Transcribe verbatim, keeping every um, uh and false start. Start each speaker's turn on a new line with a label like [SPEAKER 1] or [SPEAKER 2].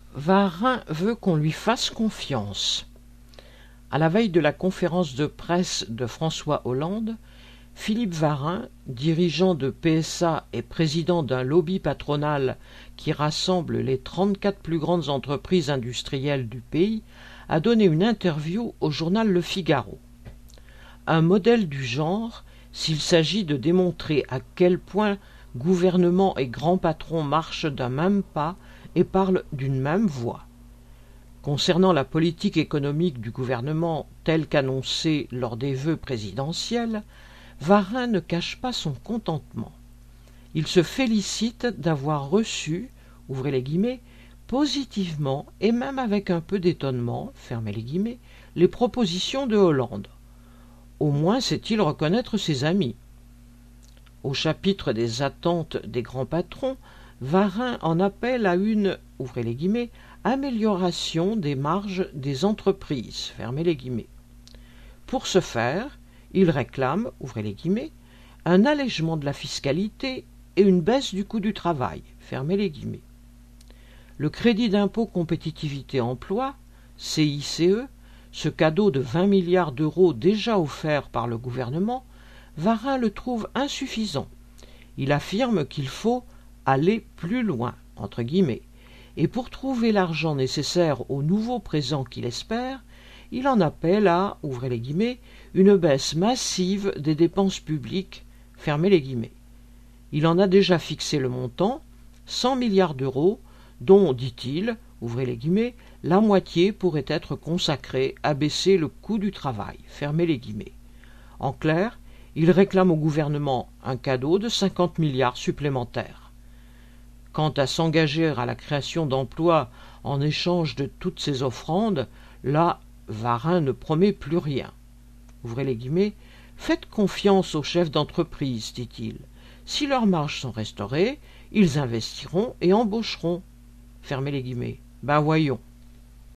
[SPEAKER 1] Varin veut qu'on lui fasse confiance. À la veille de la conférence de presse de François Hollande, Philippe Varin, dirigeant de P S A et président d'un lobby patronal qui rassemble les trente-quatre plus grandes entreprises industrielles du pays, a donné une interview au journal Le Figaro. Un modèle du genre, s'il s'agit de démontrer à quel point gouvernement et grands patrons marchent d'un même pas et parlent d'une même voix. Concernant la politique économique du gouvernement telle qu'annoncée lors des vœux présidentiels, Varin ne cache pas son contentement. Il se félicite d'avoir reçu, ouvrez les guillemets, positivement et même avec un peu d'étonnement, fermez les guillemets, les propositions de Hollande. Au moins sait-il reconnaître ses amis. Au chapitre des attentes des grands patrons, Varin en appelle à une, ouvrez les guillemets, amélioration des marges des entreprises, fermez les guillemets. Pour ce faire, il réclame, ouvrez les guillemets, un allègement de la fiscalité et une baisse du coût du travail, fermez les guillemets. Le crédit d'impôt compétitivité emploi, C I C E, ce cadeau de vingt milliards d'euros déjà offert par le gouvernement, Varin le trouve insuffisant. Il affirme qu'il faut aller plus loin, entre guillemets, et pour trouver l'argent nécessaire au nouveau présent qu'il espère, il en appelle à, ouvrez les guillemets, une baisse massive des dépenses publiques, fermez les guillemets. Il en a déjà fixé le montant, cent milliards d'euros, dont, dit-il, ouvrez les guillemets, la moitié pourrait être consacrée à baisser le coût du travail, fermez les guillemets. En clair, il réclame au gouvernement un cadeau de cinquante milliards supplémentaires. Quant à s'engager à la création d'emplois en échange de toutes ces offrandes, là, Varin ne promet plus rien. Ouvrez les guillemets, faites confiance aux chefs d'entreprise, dit-il. Si leurs marges sont restaurées, ils investiront et embaucheront. Fermez les guillemets. Ben voyons.